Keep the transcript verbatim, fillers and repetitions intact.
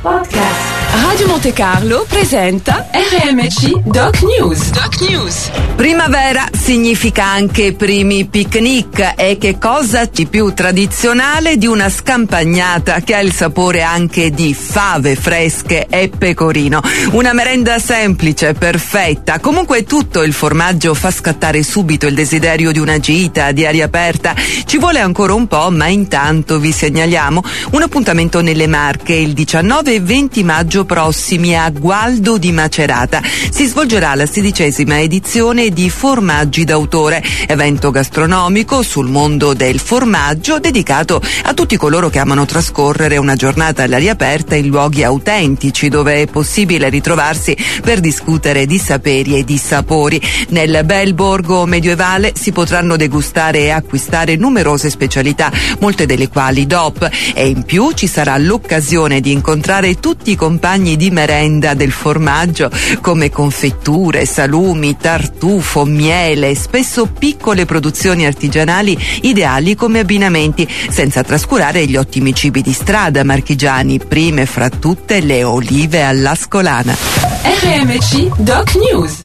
Podcast. Radio Monte Carlo presenta R M C Doc News. Doc News. Primavera significa anche primi picnic, e che cosa di più tradizionale di una scampagnata che ha il sapore anche di fave fresche e pecorino. Una merenda semplice, perfetta. Comunque tutto il formaggio fa scattare subito il desiderio di una gita, di aria aperta. Ci vuole ancora un po', ma intanto vi segnaliamo un appuntamento nelle Marche il diciannove e venti maggio prossimi a Gualdo di Macerata. Si svolgerà la sedicesima edizione di Formaggi d'autore, evento gastronomico sul mondo del formaggio dedicato a tutti coloro che amano trascorrere una giornata all'aria aperta in luoghi autentici dove è possibile ritrovarsi per discutere di saperi e di sapori. Nel bel borgo medievale si potranno degustare e acquistare numerose specialità, molte delle quali D O P, e in più ci sarà l'occasione di incontrare tutti i compagni di merenda del formaggio come confetture, salumi, tartufo, miele, spesso piccole produzioni artigianali ideali come abbinamenti, senza trascurare gli ottimi cibi di strada marchigiani, prime fra tutte le olive all'ascolana. R M C Doc News.